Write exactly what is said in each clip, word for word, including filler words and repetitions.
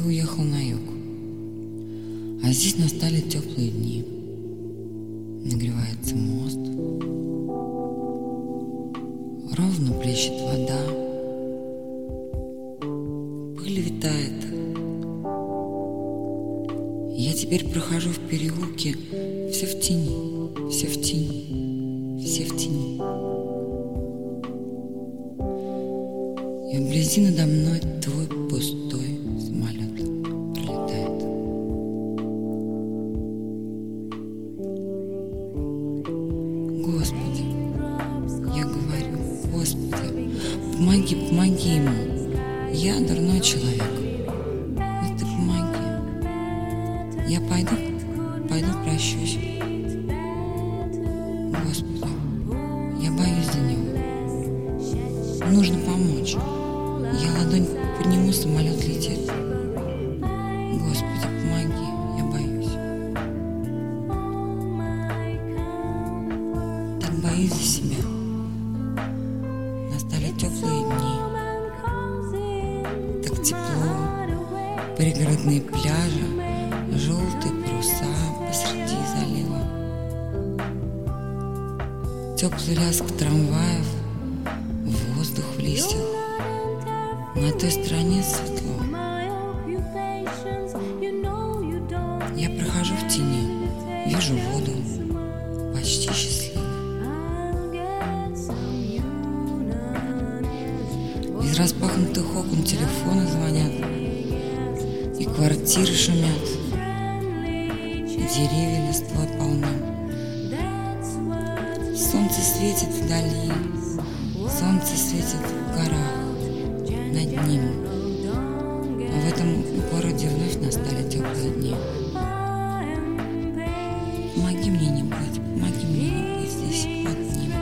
уехал на юг. А здесь настали теплые дни. Нагревается мост. Ровно плещет вода. Пыль витает. Я теперь прохожу в переулке, все в тени, все в тени, все в тени. И вблизи надо мной твой пустой самолет пролетает. Господи, я говорю, Господи, помоги, помоги ему. Я дурной человек. Вот ты помоги. Я пойду, пойду прощусь. Господи, я боюсь за него. Нужно помочь. Я ладонь подниму, самолет летит. Господи, помоги, я боюсь. Так боюсь за себя. Настали теплые дни. Так тепло. Пригородные пляжи, желтые паруса посреди залива. Теплый лязг трамваев, воздух в листьях. На той стороне светло. Я прохожу в тени, вижу воду, почти счастливо. Из распахнутых окон телефоны звонят, и квартиры шумят, и деревья листвой полны. Солнце светит вдали, солнце светит в горах. Над ним. А в этом городе вновь настали теплые дни. Помоги мне не быть, помоги мне не быть здесь одним.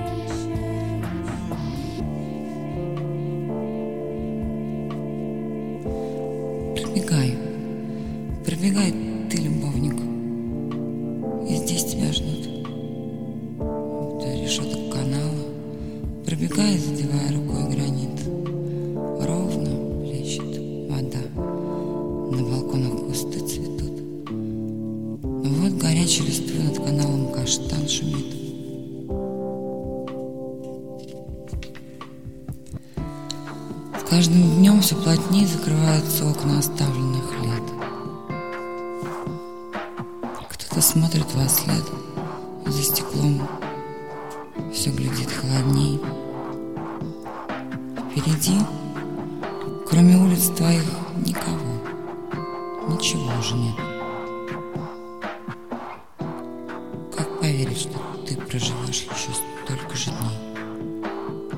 Пробегай, пробегай ты, любовник, и здесь тебя ждут. До решеток канала, пробегай, задевая рукой гранит. Ровно плещет вода, на балконах кусты цветут. Вот горячей листвой над каналом каштан шумит. С каждым днем все плотнее закрываются окна оставленных лет. Кто-то смотрит во след, за стеклом все глядит холодней. Впереди, кроме улиц твоих, никого, ничего уже нет. Как поверить, что ты проживешь еще столько же дней?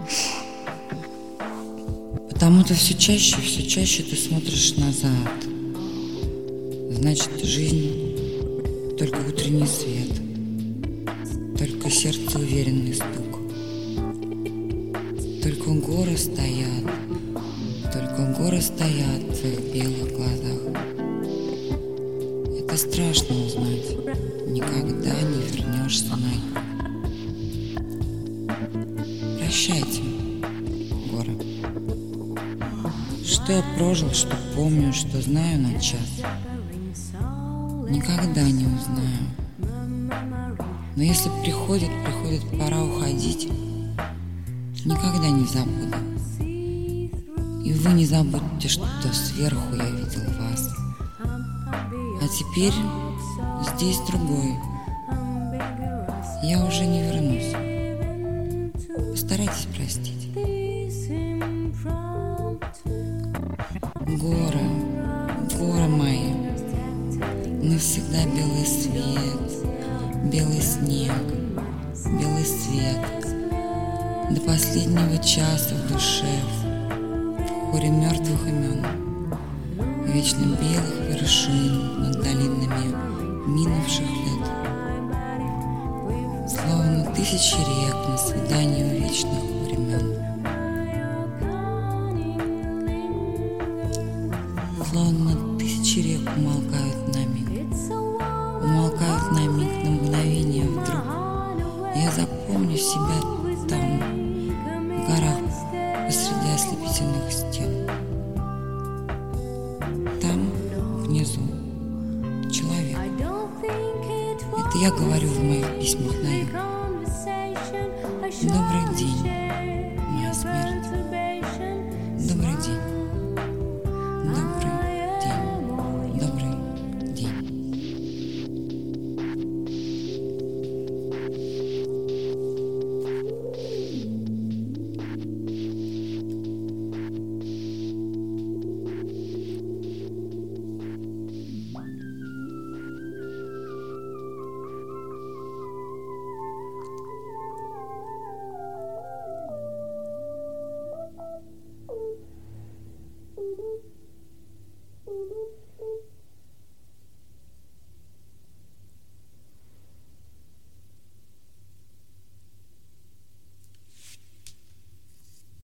Потому-то все чаще, все чаще ты смотришь назад. Значит, жизнь — только утренний свет, только сердце уверенный стук. Только горы стоят, только горы стоят в твоих белых глазах. Это страшно узнать, никогда не вернешься на юг. Прощайте, горы. Что я прожил, что помню, что знаю на час, никогда не узнаю. Но если приходит, приходит пора уходить, никогда не забуду. И вы не забудьте, что сверху я видел вас. А теперь здесь другой. Я уже не вернусь. Постарайтесь простить. Горы, горы мои, навсегда белый свет, белый снег, белый свет. До последнего часа в душе, в хоре мертвых имен, вечно белых вершин над долинами минувших лет. Словно тысячи рек на свидании у вечных времен. Словно тысячи рек умолкают на миг, умолкают на миг, на мгновение вдруг. Я запомню себя там, в горах, посреди ослепительных стен. Там, я говорю в моих письмах на юг. Добрый день.